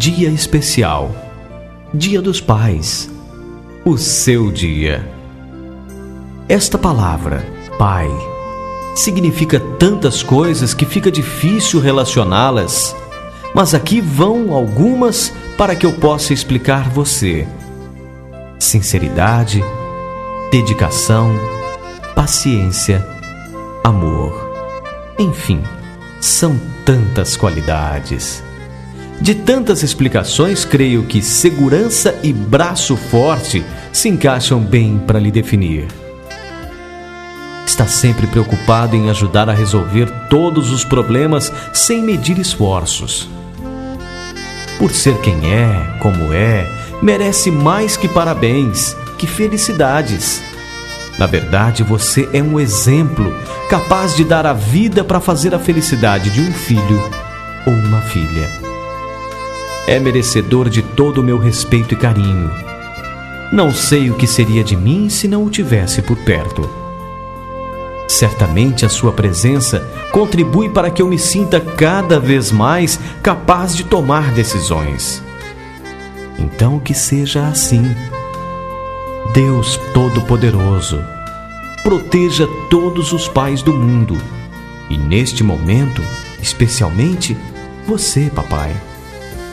dia especial, Dia dos Pais, o seu dia. Esta palavra, pai, significa tantas coisas que fica difícil relacioná-las, mas aqui vão algumas para que eu possa explicar você. Sinceridade, dedicação, paciência, amor. Enfim, são tantas qualidades. De tantas explicações, creio que segurança e braço forte se encaixam bem para lhe definir. Está sempre preocupado em ajudar a resolver todos os problemas sem medir esforços. Por ser quem é, como é, merece mais que parabéns, que felicidades. Na verdade, você é um exemplo capaz de dar a vida para fazer a felicidade de um filho ou uma filha. É merecedor de todo o meu respeito e carinho. Não sei o que seria de mim se não o tivesse por perto. Certamente a sua presença contribui para que eu me sinta cada vez mais capaz de tomar decisões. Então que seja assim. Deus Todo-Poderoso, proteja todos os pais do mundo e neste momento, especialmente você, papai.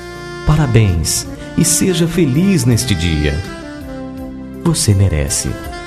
Parabéns e seja feliz neste dia. Você merece.